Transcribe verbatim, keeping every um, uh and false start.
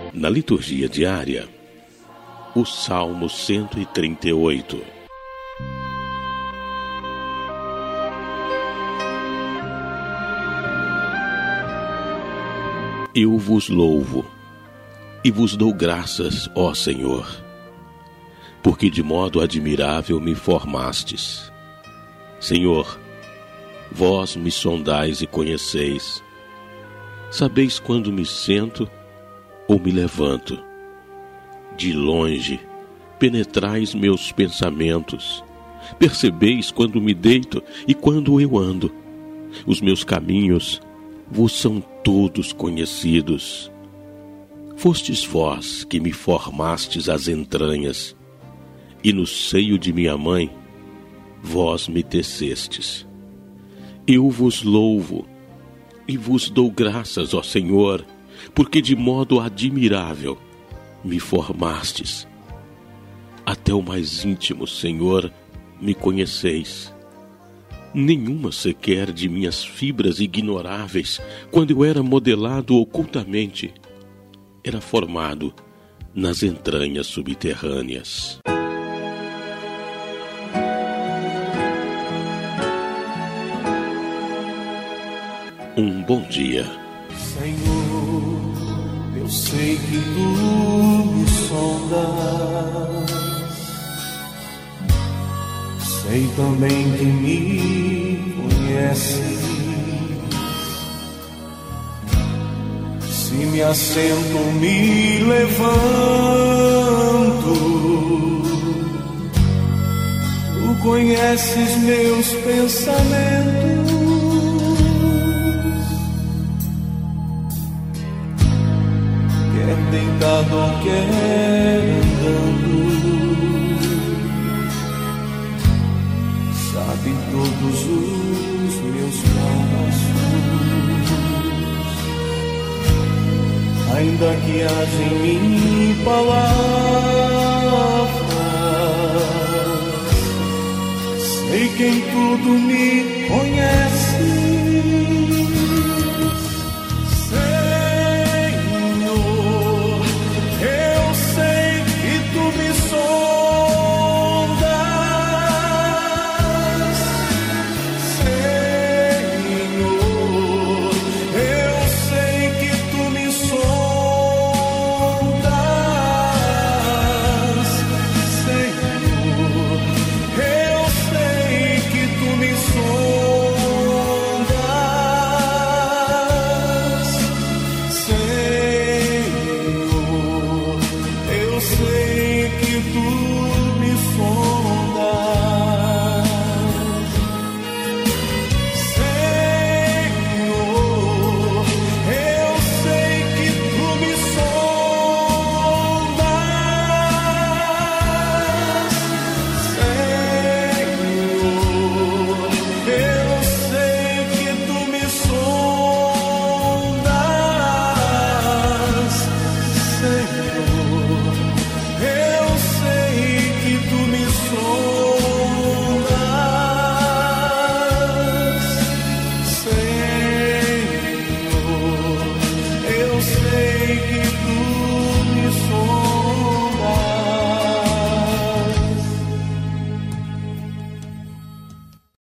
Na liturgia diária, o Salmo cento e trinta e oito. Eu vos louvo e vos dou graças, ó Senhor, porque de modo admirável me formastes. Senhor, vós me sondais e conheceis. Sabeis quando me sento ou me levanto. De longe penetrais meus pensamentos. Percebeis quando me deito e quando eu ando. Os meus caminhos vos são todos conhecidos. Fostes vós que me formastes as entranhas, e no seio de minha mãe vós me tecestes. Eu vos louvo e vos dou graças, ó Senhor, porque de modo admirável me formastes. Até o mais íntimo, Senhor, me conheceis. Nenhuma sequer de minhas fibras ignoráveis, quando eu era modelado ocultamente, era formado nas entranhas subterrâneas. Um bom dia. Senhor, eu sei que tu me sondas. Sei também que me conheces. Se me assento, me levanto, tu conheces meus pensamentos. Quer deitado ou quer andando, sabe todos os meus passos. Ainda que haja em mim palavras, sei que em tudo me conhece.